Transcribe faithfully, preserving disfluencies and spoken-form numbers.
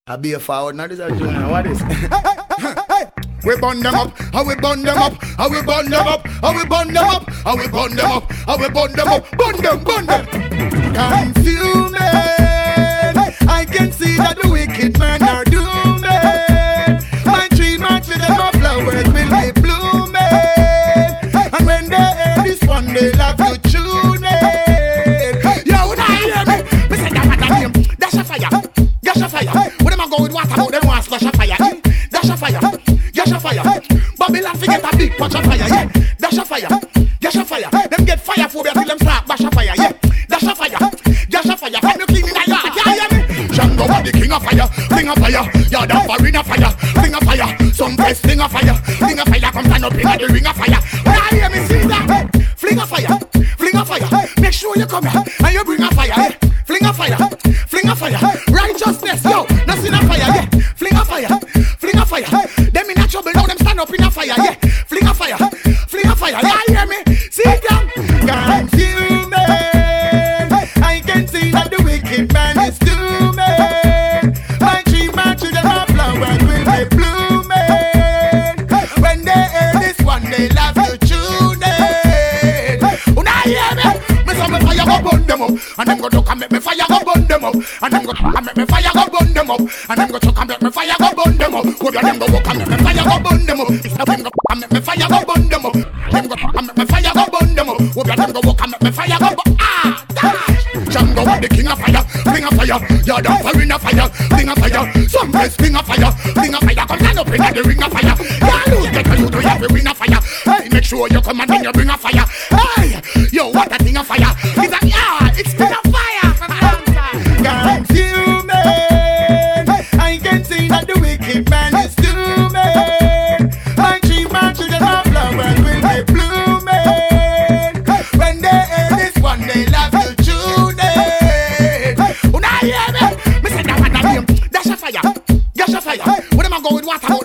I be a forward, now this is a what is We burn them up, how we burn them up, how we burn them up, how we burn them up, how we burn them up, how we burn them up, burn them, burn them. Consuming, I can see that the wicked men are dooming. My tree, my children, my flowers will be blooming. And when they hear this one, they love to tune in. Yo, when I hear me, me say that man name, dash a fire, dash a fire. When them a go with water, about them want splash a fire, dash a fire. Dash a fire, Babylon forget a big punch of fire, yeah. Dash a fire, dash a fire. Them get fire phobia till them start bash a fire, yeah. Dash a fire, dash a fire. Come you clean in a yard, yeah, yeah me. Shango the king of fire, king of fire. Yard of fire in a fire, king of fire. Some place king of fire, king of fire. Come stand up in the ring of fire. When I hear me see that, fling a fire, fling a fire. Make sure you come here and you bring a fire, yeah. Fling a fire, fling a fire. Righteousness, yo, nothing a fire, yeah. Fling a fire, fling a fire. Them in a trouble now, them stand up in a fire, yeah. Fling a fire, fling a fire, yeah, hear me? See them? Consuming, I can see that the wicked man is dooming. My tree, my children, my flowers will be blooming. When they hear this one, they love to tune in. When I hear me, me say me fire go burn them up. And them go look and make me fire go burn them up. And them go look and make me fire go burn them up. And them go chuck and make me fire go burn them up. Go them go walk and make me fire go burn them up. It's them go and make me fire go burn them up. Them go and make me fire go burn them up. Go them go walk and make me fire go burn. Ah, dash. Django the king of fire, king of fire. You're the fire in a fire, king of fire. Some place king of fire, king of fire. Come stand up in the ring of fire. Yeah, lose get you to have a ring of fire. Hey, make sure you come and then you bring a fire. Hey, yo, what a king of fire. It's a yeah, it's king of fire. Consuming, I can see that the wicked man is dooming. My tree, my children, my flowers will be blooming. When they hear this one, they love to tune in. When I hear me, me say that one name, dash a fire, dash a fire. When them a go with water,